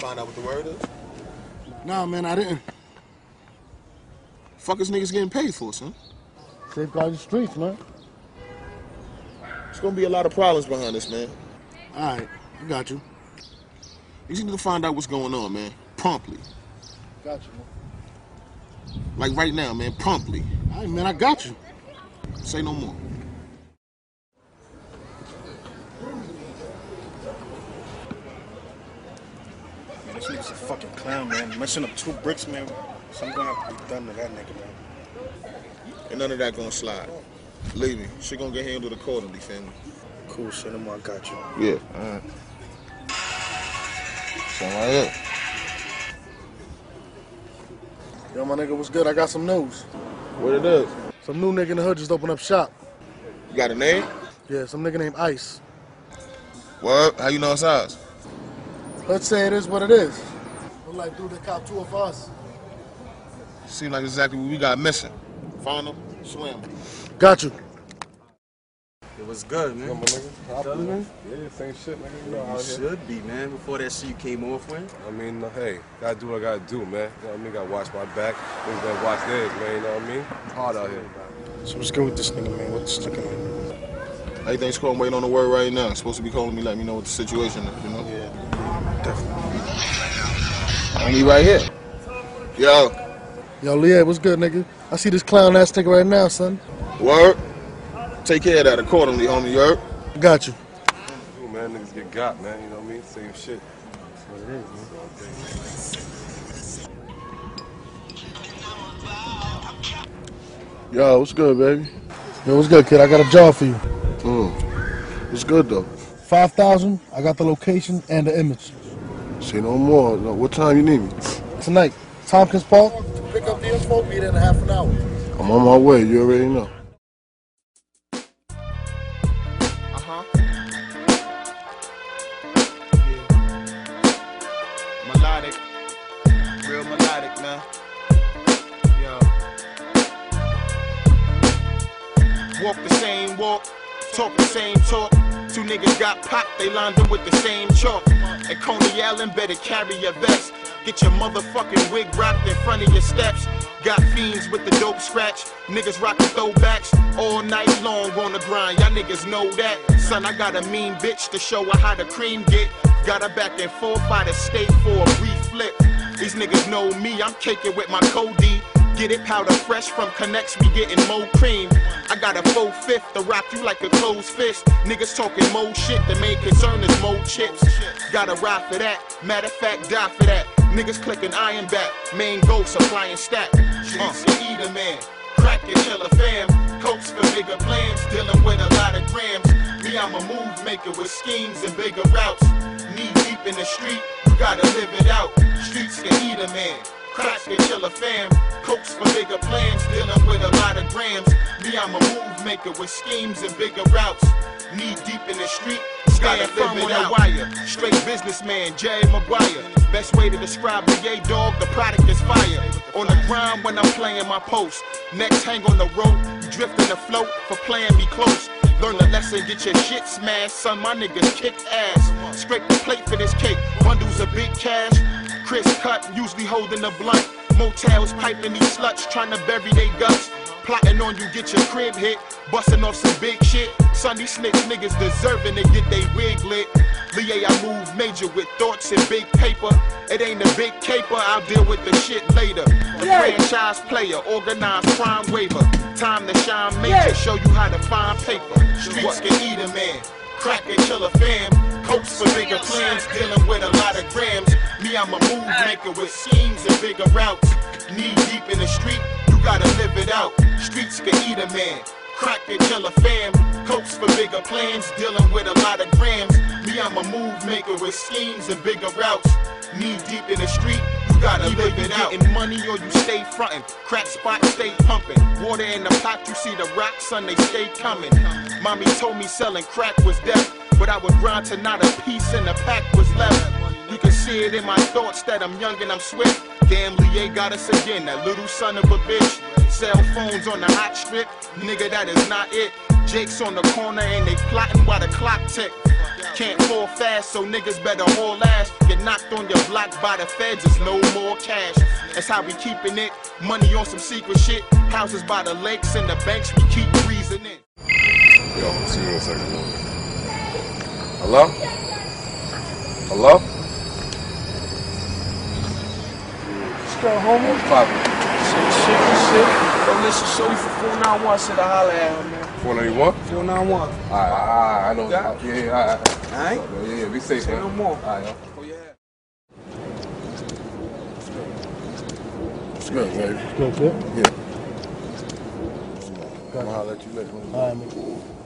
find out what the word is? Nah, man, I didn't. Fuck is niggas getting paid for, son? Safeguard the streets, man. There's gonna be a lot of problems behind this, man. All right, I got you. You just need to find out what's going on, man. Promptly. Got you, man. Like right now, man. Promptly. All right, man, I got you. Say no more. Man, this nigga's a fucking clown, man. Messing up 2 bricks, man. Something gonna have to be done to that nigga, man. Ain't none of that gonna slide. Believe me, shit gonna get handled accordingly, family. Cool, shit, I got you. Yeah, alright. Sound right here. Yo, my nigga, what's good? I got some news. What it is? Some new nigga in the hood just opened up shop. You got a name? Yeah, some nigga named Ice. What? How you know it's ours? Let's say it is what it is. Look like dude that cop 2 of us. Seem like exactly what we got missing. Find them, swim. Got you. It was good, man. Come on, nigga. Man? Yeah, same shit, nigga. You know how You should be, man. Before that shit you came off with. I mean, hey, gotta do what I gotta do, man. You know what I mean? Gotta watch my back. Niggas gotta watch theirs, man. You know what I mean? It's hard out here. So what's good with this nigga, man? What's looking like? Everything's cool. I'm waiting on the word right now. Supposed to be calling me, letting me know what the situation is, you know? Yeah, definitely. And he right here. Yo. Yo, Leah, what's good, nigga? I see this clown ass nigga right now, son. Word? Take care of that accordingly, homie, you heard? Got you. Ooh, man, niggas get got, man. You know what I mean? Same shit. That's what it is, man. Yo, what's good, baby? Yo, what's good, kid? I got a job for you. What's good, though? 5,000. I got the location and the image. Say no more. No, what time you need me? Tonight, Tompkins Park. Pick up the info, be there in half an hour. I'm on my way. You already know. Melodic. Real melodic, man. Yo. Walk the same walk, talk the same talk. 2 niggas got popped, they lined them with the same chalk. At Coney Island, better carry your vest. Get your motherfucking wig wrapped in front of your steps. Got fiends with the dope scratch. Niggas rockin' throwbacks all night long on the grind. Y'all niggas know that. Son, I got a mean bitch to show her how the cream get. Got her back and forth by the state for a brief flip. These niggas know me, I'm caking with my Cody. Get it powder fresh from Connects, we getting more cream. I got a 4/5 to rock you like a closed fist. Niggas talking more shit, the main concern is more chips. Gotta ride for that, matter of fact, die for that. Niggas clicking iron back, main goal supplying stack. Eat a man, crack and chill a fam. Cokes for bigger plans, dealing with a lot of grams. Me, I'm a move maker with schemes and bigger routes. Knee deep in the street, you gotta live it out. Streets can eat a man. Crack and chill a fam, cokes for bigger plans, dealing with a lot of grams. Me, I'm a move maker with schemes and bigger routes. Knee deep in the street, stand firm on the wire. Straight businessman, Jerry Maguire. Best way to describe the yay dog, the product is fire. On the ground when I'm playing my post. Next hang on the rope, drifting the float for playing me close. Learn the lesson, get your shit smashed. Son, my niggas kick ass. Scrape the plate for this cake, bundles of big cash. Chris cut, usually holding a blunt. Motels piping these sluts, trying to bury they guts. Plotting on you, get your crib hit. Busting off some big shit. Sunday snitch niggas deserving to get they wig lit. Lie, I move major with thoughts and big paper. It ain't a big caper, I'll deal with the shit later. The franchise player, organized crime waiver. Time to shine major, show you how to find paper. Streets can eat a man, crack and chill a fam. Cokes for bigger plans, dealing with a lot of grams. Me, I'm a move maker with schemes and bigger routes. Knee deep in the street, you gotta live it out. Streets can eat a man, crack and chill a fam. Cokes for bigger plans, dealing with a lot of grams. Me, I'm a move maker with schemes and bigger routes. Knee deep in the street, you gotta live it out. Getting money or you stay frontin'. Crack spot, stay pumping. Water in the pot, you see the rocks, son, they stay coming. Mommy told me selling crack was death, but I would grind till not a piece in the pack was left. You can see it in my thoughts that I'm young and I'm swift. Damn, Lie got us again, that little son of a bitch. Cell phones on the hot strip, nigga, that is not it. Jake's on the corner and they plotting while the clock tick. Can't fall fast, so niggas better haul ass. Get knocked on your block by the feds, there's no more cash. That's how we keeping it. Money on some secret shit. Houses by the lakes and the banks we keep freezing in. Yo, I'll see you in a second. Hello? Hello? Still homie? What's poppin'? Shit. Yo, listen, shorty for 491 said to holler at him, man. 491? 491. Alright, I know. Got it? Yeah, alright. Alright? Yeah, be safe, Say man. no more. Alright, yo. Oh, yeah. What's good, baby? Good, good. Yeah. I'm gonna holler at you later. All right, man.